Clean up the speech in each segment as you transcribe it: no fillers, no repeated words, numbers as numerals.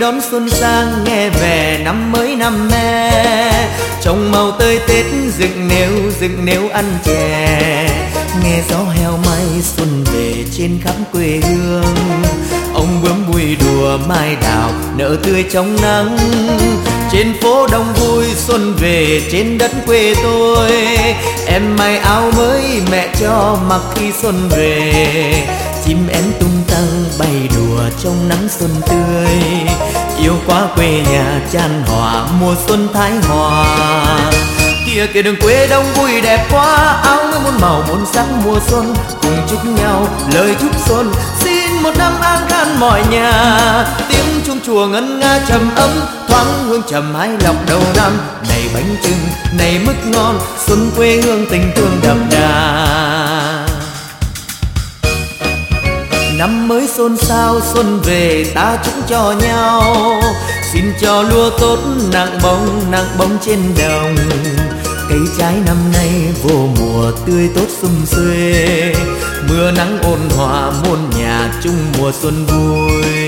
đón xuân sang nghe về năm mới năm me, trong màu tươi tết dựng nếu ăn chè, nghe gió heo may xuân về trên khắp quê hương. Ông bướm vui đùa mai đào nở tươi trong nắng, trên phố đông vui xuân về trên đất quê tôi. Em may áo mới mẹ cho mặc khi xuân về, chim én tung tăng bay đùa trong nắng xuân tươi. Yêu quá quê nhà chan hòa mùa xuân thái hòa. Kia kìa đường quê đông vui đẹp quá, áo mới muôn màu muôn sắc mùa xuân, cùng chúc nhau lời chúc xuân. Xin một năm an khang mọi nhà, tiếng chuông chùa ngân nga trầm ấm, thoáng hương trầm hái lọc đầu năm. Này bánh chưng này mứt ngon, xuân quê hương tình thương đậm đà. Năm mới xôn xao xuân về ta chúc cho nhau, xin cho lúa tốt nặng bông trên đồng. Cây trái năm nay vô mùa tươi tốt sum xuê, mưa nắng ôn hòa muôn nhà chung mùa xuân vui.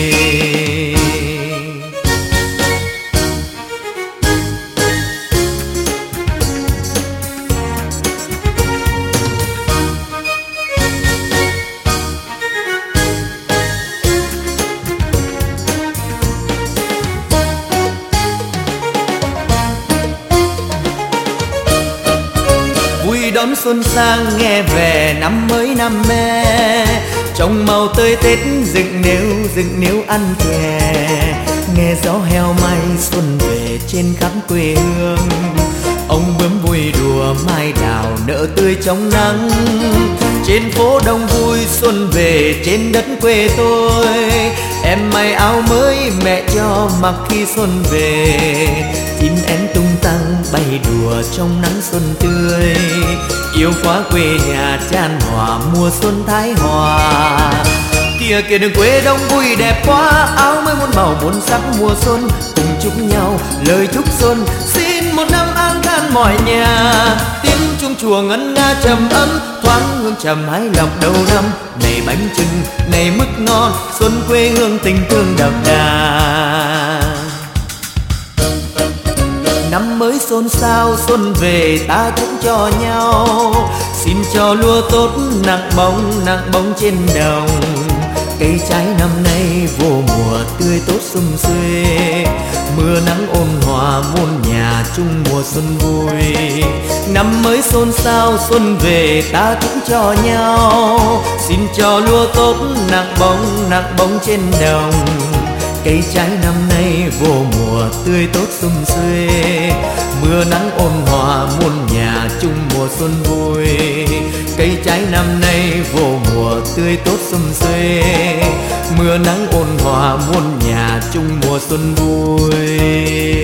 Đón xuân sang nghe về năm mới năm me, trong màu tươi tết dựng nếu ăn chè, nghe gió heo may xuân về trên khắp quê hương. Ông bướm vui đùa mai đào nở tươi trong nắng, trên phố đông vui xuân về trên đất quê tôi. Em may áo mới mẹ cho mặc khi xuân về, chim én tung tăng bay đùa trong nắng xuân tươi. Yêu quá quê nhà chan hòa mùa xuân thái hòa. Kia kìa đường quê đông vui đẹp quá, áo mới muôn màu muôn sắc mùa xuân, cùng chúc nhau lời chúc xuân. Xin một năm an khang mọi nhà, tiếng chuông chùa ngân nga trầm ấm, thoáng hương trầm hái lọc đầu năm. Này bánh chưng này mứt ngon, xuân quê hương tình thương đậm đà. Năm mới xôn xao xuân về ta chúc cho nhau, xin cho lúa tốt nặng bông trên đồng. Cây trái năm nay vô mùa tươi tốt sum xuê, mưa nắng ôn hòa muôn nhà chung mùa xuân vui. Năm mới xôn xao xuân về ta chúc cho nhau, xin cho lúa tốt nặng bông trên đồng. Cây trái năm nay vô mùa tươi tốt sum xuê, mưa nắng ôn hòa muôn nhà chung mùa xuân vui. Cây trái năm nay vô mùa tươi tốt sum xuê, mưa nắng ôn hòa muôn nhà chung mùa xuân vui.